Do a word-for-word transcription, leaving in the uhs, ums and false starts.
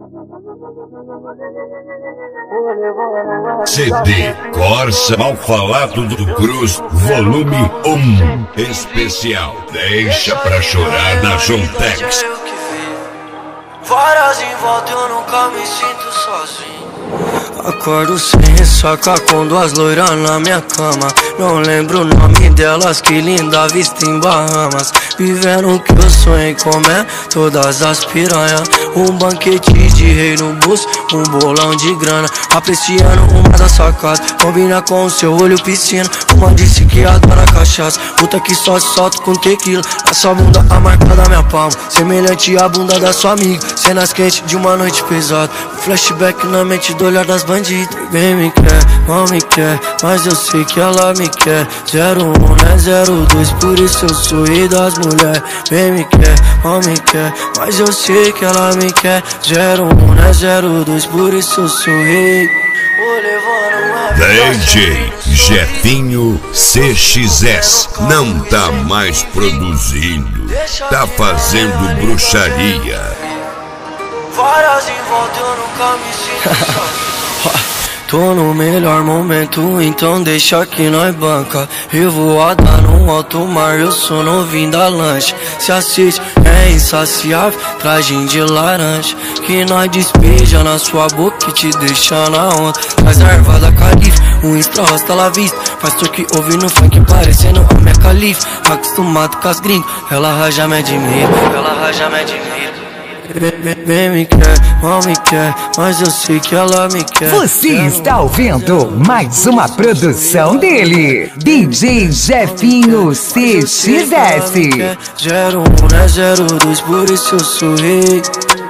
C D Corsa Mal Falado do Cruz, volume um, especial. Deixa pra chorar na Jontex. Várias em volta, eu nunca me sinto sozinho. Acordo sem ressaca com duas loiras na minha cama. Não lembro o nome delas, que linda vista em Bahamas. Vivendo o que eu sonhei comer, todas as piranhas. Um banquete de rei no buço, um bolão de grana. Apreciando uma das sacadas, combina com o seu olho piscina. Uma disse que adora cachaça, puta que só se solta com tequila. A sua bunda a marca da minha palma, semelhante à bunda da sua amiga. Cenas quentes de uma noite pesada, flashback na mente do olhar das bandidas. Bem me quer, mal me quer, mas eu sei que ela me quer. Zero um, né, zero dois, por isso eu sou rei das mulheres. Bem me quer, mal me quer, mas eu sei que ela me quer. Zero um, né, zero dois, por isso eu sou rei. D J Jefinho C X S não tá mais produzindo, tá fazendo bruxaria. Várias em volta, eu nunca me sinto sozinho. Tô no melhor momento, então deixa que nós banca. Revoada no alto mar, eu sou novinho da lancha. Se assiste, é insaciável, tragem de laranja. Que nós despeja na sua boca e te deixa na onda. Faz a erva da califa, um extra rosta la vista. Faz tu que ouve no funk parecendo a minha califa. Acostumado com as gringas, ela raja me admira, ela raja me admira. Bem me quer, mal me quer, mas eu sei que ela me quer. Você está ouvindo mais uma produção dele, D J Jefinho C X S. Zero um, né, zero dois, por isso eu sou rei.